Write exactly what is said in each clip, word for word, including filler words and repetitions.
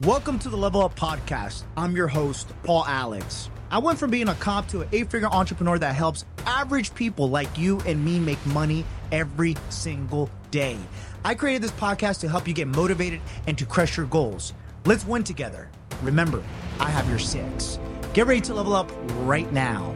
Welcome to the Level Up Podcast. I'm your host, Paul Alex. I went from being a cop to an eight-figure entrepreneur that helps average people like you and me make money every single day. I created this podcast to help you get motivated and to crush your goals. Let's win together. Remember, I have your six. Get ready to level up right now.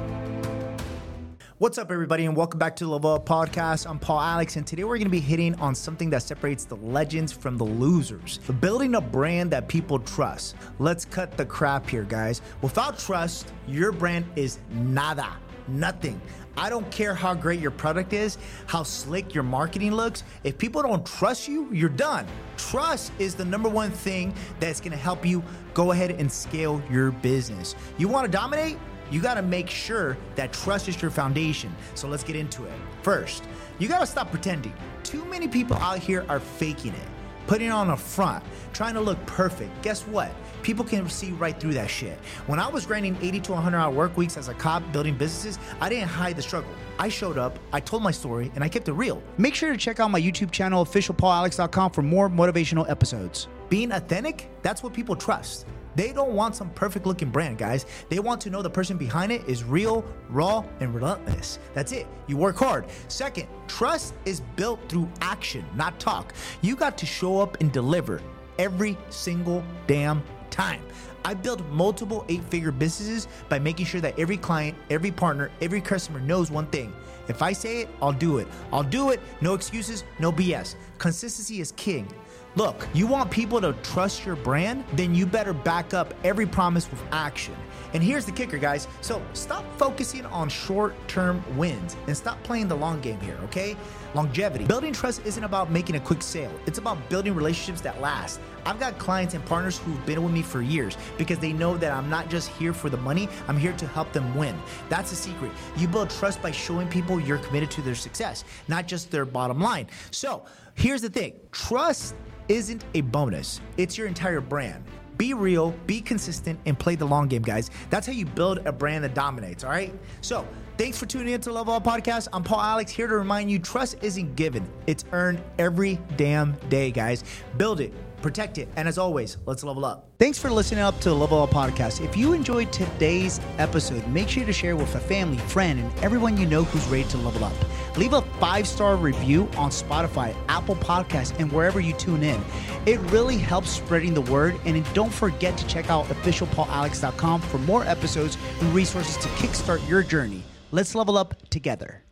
What's up, everybody, and welcome back to the Level Up Podcast. I'm Paul Alex, and today we're going to be hitting on something that separates the legends from the losers. Building a brand that people trust. Let's cut the crap here, guys. Without trust, your brand is nada, nothing. I don't care how great your product is, how slick your marketing looks. If people don't trust you, you're done. Trust is the number one thing that's going to help you go ahead and scale your business. You want to dominate? You got to make sure that trust is your foundation. So let's get into it. First, you got to stop pretending. Too many people out here are faking it, putting on a front, trying to look perfect. Guess what? People can see right through that shit. When I was grinding eighty to one hundred hour work weeks as a cop building businesses, I didn't hide the struggle. I showed up, I told my story, and I kept it real. Make sure to check out my YouTube channel, official paul alex dot com, for more motivational episodes. Being authentic, that's what people trust. They don't want some perfect looking brand, guys. They want to know the person behind it is real, raw, and relentless. That's it. You work hard. Second, trust is built through action, not talk. You got to show up and deliver every single damn time. I built multiple eight-figure businesses by making sure that every client, every partner, every customer knows one thing. If I say it, I'll do it. I'll do it. No excuses, no B S. Consistency is king. Look, you want people to trust your brand? Then you better back up every promise with action. And here's the kicker, guys. So stop focusing on short-term wins and stop playing the long game here, okay? Longevity. Building trust isn't about making a quick sale. It's about building relationships that last. I've got clients and partners who've been with me for years because they know that I'm not just here for the money, I'm here to help them win. That's the secret. You build trust by showing people you're committed to their success, not just their bottom line. So here's the thing. Trust isn't a bonus. It's your entire brand. Be real, be consistent, and play the long game, guys. That's how you build a brand that dominates, all right? So thanks for tuning in to Level Up Podcast. I'm Paul Alex, here to remind you trust isn't given. It's earned every damn day, guys. Build it, protect it, and as always, let's level up. Thanks for listening up to the Level Up Podcast. If you enjoyed today's episode, make sure to share with a family, friend, and everyone you know who's ready to level up. Leave a five-star review on Spotify, Apple Podcasts, and wherever you tune in. It really helps spreading the word, and don't forget to check out official paul alex dot com for more episodes and resources to kickstart your journey. Let's level up together.